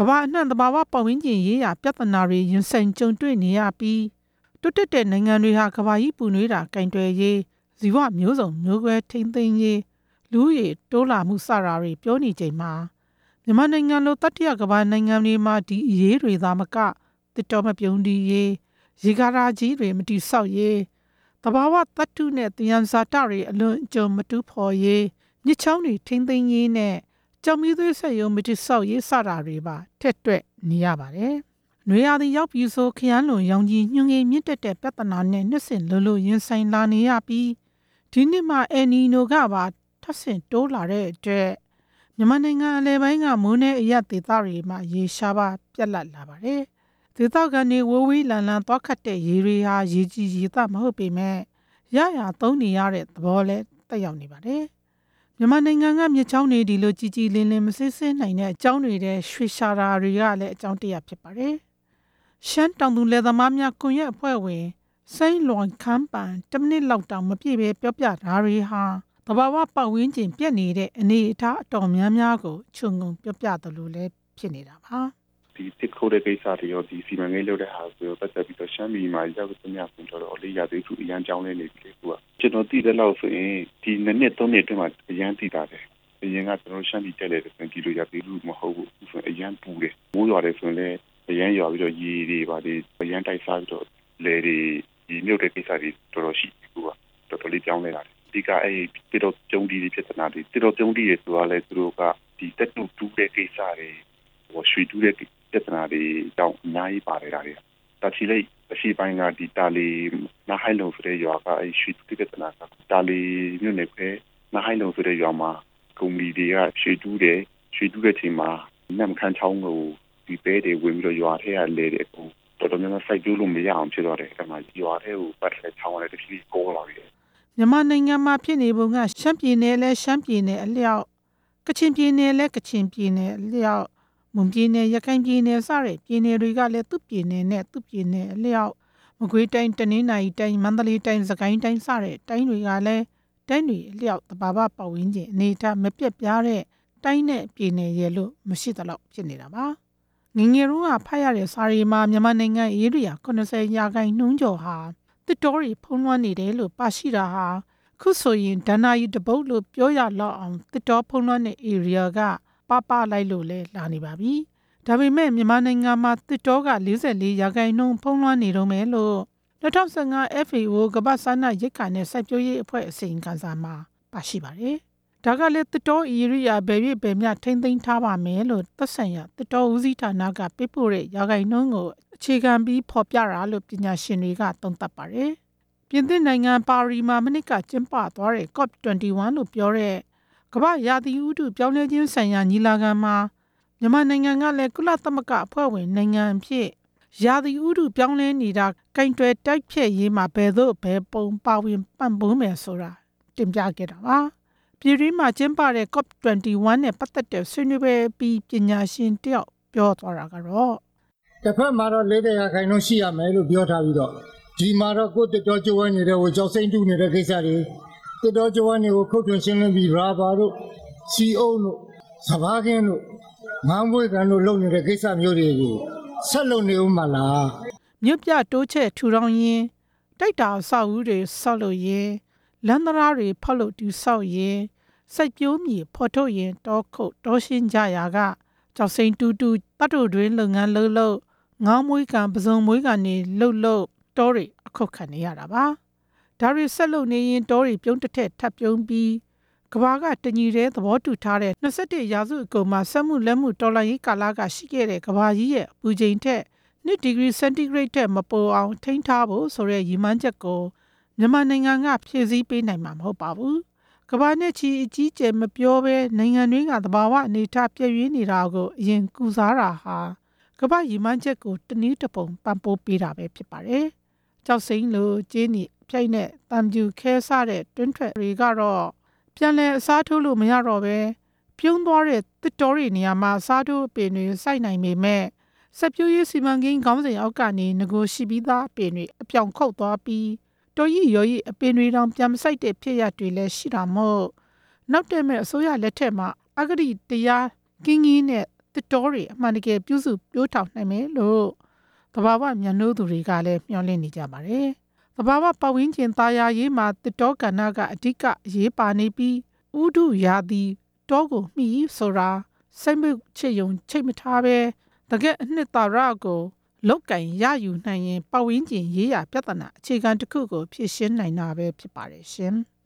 ဘာအနှံ့သဘာဝပတ်ဝန်းကျင်ရေးရာပြဿနာတွေရင်ဆိုင်ကြုံတွေ့နေရပြီးတိုးတက်တဲ့နိုင်ငံတွေဟာကမ္ဘာကြီးပူနွေးတာကင်တွယ်ရေးဇီဝမျိုးစုံမျိုးကွဲထိန်းသိမ်းရေးလူဦးရေတိုးလာမှုစတာတွေပြောနေချိန်မှာမြန်မာနိုင်ငံလိုတတိယကမ္ဘာနိုင်ငံတွေမှာဒီအရေးတွေသာမကတစ်တော်မပြုံးဒီရေးရေကားကြီးတွေမတိဆောက်ရေးတဘာဝတတ္တုနဲ့သယံဇာတတွေအလွန်အကျွံမတူးဖော်ရေးမြစ်ချောင်းတွေထိန်းသိမ်းရေးနဲ့ကြောင်မီးသွေးဆက်ရုံမတိဆောက်ရေးစတာတွေပါထက်တွက်နေရပါတယ်။နွေရာသီရောက်ပြီးဆိုခရမ်းလွန်ရောင်ကြီးညွှန်ငယ်မြင့်တက်တဲ့ပြဿနာနဲ့နှစ်စဉ်လိုရင်ဆိုင်လာနေရပြီးဒီနှစ်မှာအယ်နီနိုကပါထပ်ဆင့်တိုးလာတဲ့အတွက်မြန်မာနိုင်ငံအလယ်ပိုင်းကမိုးနဲ့အရက်ဒေသတွေမှာရေရှားပါပြက်လက်လာပါတယ်။ဒေသခံတွေဝဝေးလန်လန်သွားခတ်တဲ့ရေတွေဟာရေကြီးရေသမဟုတ်ပေမဲ့ရသုံးနေရတဲ့သဘောလဲတက်ရောက်နေပါတယ်။မြန်မာနိုင်ငံကမြစ်ချောင်းတွေဒီလိုကြီးကြီးလင်းလင်းမစစ်စစ်နိုင်တဲ့အကြောင်းတွေတဲ့ရွှေရှာတာတွေကလည်းအကြောင်းတရားဖြစ်ပါတယ်။ရှမ်းတောင်သူလယ်သမားများကွန်ရက်အဖွဲ့ဝင်စိန်လွန်ခမ်းပန်10မိနစ်လောက်တောင်မပြည့်ပဲပြောပြတာတွေဟာတဘာဝပတ်ဝန်းကျင်ပြက်နေတဲ့အနေအထားအတော်များများကိုခြုံငုံပြောပြသလိုလည်းဖြစ်နေတာပါဒီတစ်ခိုးတဲ့ကိစ္စတွေရောဒီစီမံကိန်းလုပ်တဲ့ဟာဆိုတော့ပတ်သက်ပြီးတော့ရှမ်းပြည်မှာရောက်တဲ့များဆိုတော့လေးရသေးသူအရန်ကြောင်းနေနေပြီလေကွာကျွန်တော်သိတဲ့လောက်ဆိုရင်ဒီနှစ်နှစ်သုံးနှစ်အတွင်းမှာအရန်သိတာတယ်အရင်ကကျွန်တော်ရှမ်းပြည်တက်လေဆိုရင်ဒီလိုရသေးလူမဟုတ်ဘူးဆိုရင်အရန်ပူတယ်မိုးရွာတယ်ဆိုရင်လည်းအရန်ရွာပြီးတော့ရေတွေပါဒီအရန်တိုက်စားပြီးတော့လေတွေဒီမြုပ်တဲ့ကိစ္စတွေတော်တော်ရှိပြီကွာတော်တော်လေးကြောင်းနေတာဒီကအဲ့တိတော့ကျုံဒီပြဿနာတွေတိတော့ကျုံဒီရဆိုတာလဲသူတို့ကဒီတက်တူတူတဲ့ကိစ္စတွေဟိုရွှေတူတဲ့ပြဿနာတွေကြောင့်အများကြီးပါနေတာတွေတချီလေးအရှိပိုင်းကဒီတာလီနာဟိုင်လုံဆိုတဲ့ရွာကအဲ့ရွှေတူပြဿနာကတာလီမြို့နယ်ပဲနာဟိုင်လုံဆိုတဲ့ရွာမှာကုမ္ပဏီတွေကရွှေတူတဲ့ချိန်မှာနမ်ခန်းချောင်းကိုဒီပဲတွေဝင်ပြီးတော့ရွာထဲကလဲတဲ့ကိုတော်တော်များများစိုက်ကျိုးလို့မရအောင်ဖြစ်သွားတယ်အဲ့မှာရွာထဲကိုပတ်လဲချောင်းရတဲ့တဖြည်းကိုလာပြီမြန်မာနိုင်ငံမှာဖြစ်နေပုံကရှမ်းပြည်နယ်လဲရှမ်းပြည်နယ်အလျောက်ကချင်ပြည်နယ်လဲကချင်ပြည်နယ်အလျောက်မွန်ပြည်နယ်ရခိုင်ပြည်နယ်စတဲ့ပြည်နယ်တွေကလည်းသူ့ပြည်နယ်နဲ့သူ့ပြည်နယ်အလျောက်မကွေးတိုင်းတနင်္သာရီတိုင်းမန္တလေးတိုင်းစကိုင်းတိုင်းစတဲ့တိုင်းတွေကလည်းတိုင်းတွေအလျောက်တဘာဝပတ်ဝန်းကျင်အနေထားမပြတ်ပြားတဲ့တိုင်းနဲ့ပြည်နယ်ရဲ့လို့မရှိသလောက်ဖြစ်နေတာပါငငယ်တို့ကဖတ်ရတဲ့စာရီမှာမြန်မာနိုင်ငံဧရိယာ80ရာခိုင်နှုန်းကျော်ဟာတစ်တော်ရီဖုံးလွှမ်းနေတယ်လို့ပါရှိတာဟာခုဆိုရင်ဒဏ္ဍာရီတပုတ်လို့ပြောရလောက်အောင်တစ်တော်ဖုံးလွှမ်းတဲ့ဧရိယာကပလိုက်လို့လဲလာနေပါပြီဒါပေမဲ့မြန်မာနိုင်ငံမှာတစ်တော်က44ရာခိုင်နှုန်းဖုံးလွှမ်းနေတော့မယ်လို့2015 FAO ကမ္ဘာ့စားနပ်ရိက္ခာနဲ့စိုက်ပျိုးရေးအဖွဲ့အစီရင်ခံစာမှာပါရှိပါတယ်ဒါကလည်းတစ်တော်ဧရိယာဘယ်မျှထိမ့်သိမ်းထားပါမယ်လို့သက်ဆိုင်ရာတစ်တော်ဦးစီးဌာနကပေးပို့တဲ့ရာခိုင်နှုန်းကိုအခြေခံပြီးဖော်ပြတာလို့ပညာရှင်တွေကသုံးသပ်ပါတယ်ပြင်သစ်နိုင်ငံပါရီမှာမနစ်ကကျင်းပသွားတဲ့ COP21 လို့ပြောတဲ့ကမ္ဘာရာသီဥတုပြောင်းလဲခြင်းဆိုင်ရာညီလာခံမှာမြန်မာနိုင်ငံကလည်းကုလသမဂ္ဂအဖွဲ့ဝင်နိုင်ငံအဖြစ်ရာသီဥတုပြောင်းလဲနေတာကင်တွယ်တိုက်ဖျက်ရေးမှာဘယ်ပုံပါဝင်ပံ့ပိုးမယ်ဆိုတာတင်ပြခဲ့တာပါပြည်တွင်းမှာကျင်းပတဲ့ COP21 နဲ့ပတ်သက်တဲ့ဆွေးနွေးပွဲပြီးပညာရှင်တယောက်ပြောသွားတာကတော့တစ်ဖက်မှာတော့40ရာခိုင်နှုန်းရှိရမယ်လို့ပြောထားပြီးတော့ဒီမှာတော့ကိုယ်တစ်တော်ကျဝန်းနေတဲ့ဟိုကြောက်စိမ့်တူနေတဲ့ကိစ္စတွေတစ်တော်ကျဝန်းတွေကိုခုတ်ထွင်ရှင်းလင်းပြီးရာဘာတို့စီအုံတို့စဘာခင်းတို့ငန်းမွေးကန်တို့လုပ်နေတဲ့ကိစ္စမျိုးတွေကိုဆက်လုပ်နေဦးမလားမြို့ပြတိုးချဲ့ထူထောင်ရင်တိုက်တာအဆောက်အဦတွေဆောက်လို့ရင်လမ်းသရာတွေဖောက်လို့တူဆောက်ရင်စိုက်ပျိုးမြေဖော်ထုတ်ရင်တောခုတ်တောရှင်းကြရာကကြောက်စိမ့်တူတတ်တို့တွင်လုပ်ငန်းလုပ်ငေါင်းမွေးကန်ပစုံမွေးကန်နေလှုပ်တောတွေအခုတ်ခံနေရတာပါဒါတွေဆက်လုပ်နေရင်တောတွေပြုံးတစ်ထက်ထပ်ပြုံးပြီးကဘာကတညီတဲ့သဘောတူထားတဲ့21ရာစုအကုန်မှာစက်မှုလက်မှုတော်လှန်ရေးကာလကရှိခဲ့တဲ့ကဘာကြီးရဲ့ပူချိန်ထက်2ဒီဂရီစင်တီဂရိတ်ထက်မပိုအောင်ထိန်းထားဖို့ဆိုတဲ့ရည်မှန်းချက်ကိုမြန်မာနိုင်ငံကဖြည့်ဆည်းပေးနိုင်မှာမဟုတ်ပါဘူးကဘာနဲ့ချီအကြီးကျယ်မပြောဘဲနိုင်ငံတွေကသဘာဝအနေအထားပြည့်ရင်းနေတာကိုအရင်ကုစားတာဟာကဘာရည်မှန်းချက်ကိုတနည်းတစ်ပုံပံ့ပိုးပေးတာပဲဖြစ်ပါတယ်ကြောက်စိမ့်လိုကျင်းနီအပြိုက်နဲ့တံပြူခဲစားတဲ့တွင်းထွက်တွေကတော့ပြန်လဲအစားထိုးလို့မရတော့ပဲပြုံးသွားတဲ့တစ်တော်တွေနေရာမှာအစားထိုးအပင်တွေစိုက်နိုင်ပေမဲ့စက်ပြိုးရေးစီမံကိန်းခေါင်းစဉ်အောက်ကနေငကိုရှိပြီးသားအပင်တွေအပြောင်ခုတ်သွားပြီးတော်ရီရော်ရီအပင်တွေတောင်ပြန်မစိုက်တဲ့ဖြစ်ရတွေလည်းရှိတာမို့နောက်တက်မဲ့အစိုးရလက်ထက်မှာအဂတိတရားကင်းကြီးနဲ့တစ်တော်တွေအမှန်တကယ်ပြုစုပြိုးထောင်နိုင်မယ်လို့သဘာဝမြတ်နိုးသူတွေကလည်းမျှော်လင့်နေကြပါတယ်။သဘာဝပတ်ဝန်းကျင်သားယာရေးမှာတစ်တော်ကဏ္ဍကအဓိကအရေးပါနေပြီးဥဒုရာသီတောကိုမှီဆိုတာစိတ်မှုချစ်ယုံချိတ်မထားပဲတကယ်အနှစ်သာရကိုလောက်ကင်ရယူနိုင်ရင်ပတ်ဝန်းကျင်ရေးရာပြဿနာအခြေခံတစ်ခုကိုဖြေရှင်းနိုင်တာပဲဖြစ်ပါတယ်ရှင်။